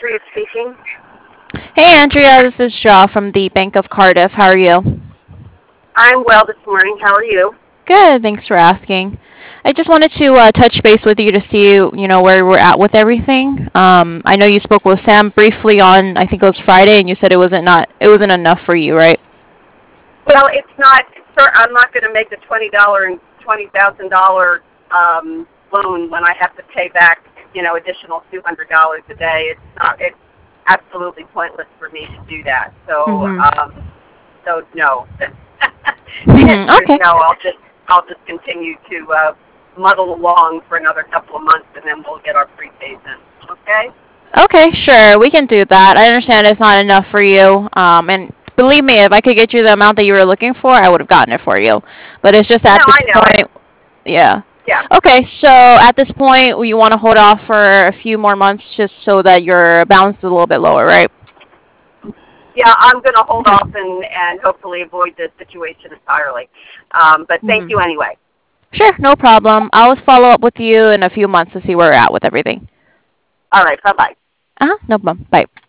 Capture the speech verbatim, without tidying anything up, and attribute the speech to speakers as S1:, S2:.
S1: Andrea speaking.
S2: Hey Andrea, this is Shaw from the Bank of Cardiff. How are you?
S1: I'm well this morning. How are you?
S2: Good, thanks for asking. I just wanted to uh, touch base with you to see, you know, where we're at with everything. Um, I know you spoke with Sam briefly on, I think it was Friday, and you said it wasn't not it wasn't enough for you, right?
S1: Well, it's not. Sir, I'm not going to make a twenty dollar and twenty thousand dollar um, loan when I have to pay back, you know, additional two hundred dollars a day. It's not. It's absolutely pointless for me to do that. So,
S2: Mhm.
S1: um, so no. The
S2: Mhm.
S1: answer is
S2: Okay.
S1: no. I'll just I'll just continue to uh, muddle along for another couple of months, and then we'll get our prepays in. Okay.
S2: Okay, sure, we can do that. I understand it's not enough for you. Um, and believe me, if I could get you the amount that you were looking for, I would have gotten it for you. But it's just
S1: No,
S2: at
S1: I
S2: this
S1: know it.
S2: point, yeah.
S1: Yeah.
S2: Okay, so at this point, you want to hold off for a few more months just so that your balance is a little bit lower, right?
S1: Yeah, I'm going to hold
S2: Okay.
S1: off and, and hopefully avoid this situation entirely. Um, but thank you
S2: Hmm.
S1: anyway.
S2: Sure, no problem. I'll follow up with you in a few months to see where we're at with everything.
S1: All right, bye-bye.
S2: Uh huh, no problem. Bye.